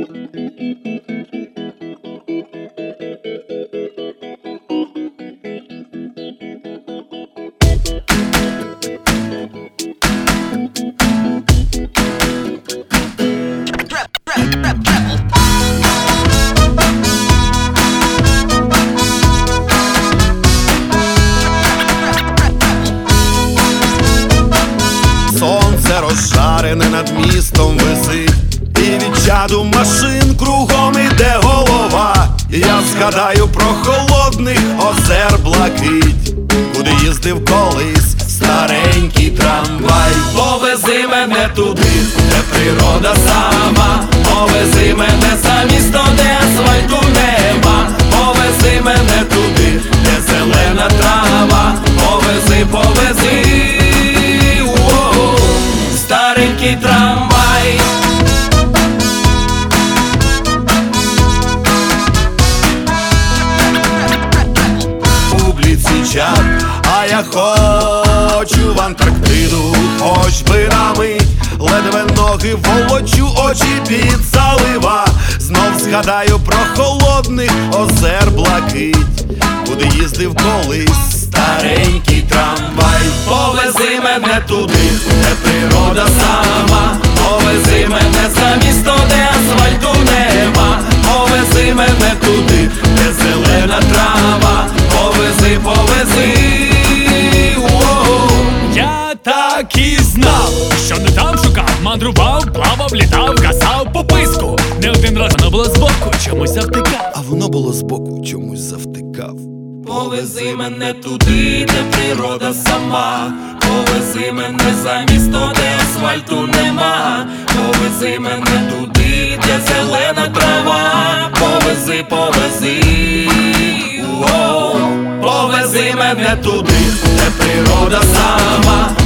Сонце розжарене над містом висить, і від чаду машин кругом іде голова. Я згадаю про холодних озер блакить, куди їздив колись старенький трамвай. Повези мене туди, де природа сама, повези мене за місто, де асфальту нема. Повези мене туди, де зелена трава, повези, повези, старенький трамвай. Публіці чат, а я хочу в Антарктиду, хоч би на мить, ледве ноги волочу, очі під залива. Знов згадаю про холодних озер блакить, куди їздив колись старенький трамвай. Повези мене туди, де природа сама, повези мене за місто, де асфальту нема. Повези мене туди, де зелена трава, повези, повези. Я так і знав, що не там шукав, мандрував, плавав, літав, касав по писку. Не один раз воно було збоку, чомусь завтикав. А воно було збоку, чомусь завтикав. Повези мене туди, де природа сама, повези мене за місто, де асфальту нема. Повези мене туди, де зелена трава, повези, повези, повези мене туди, де природа сама,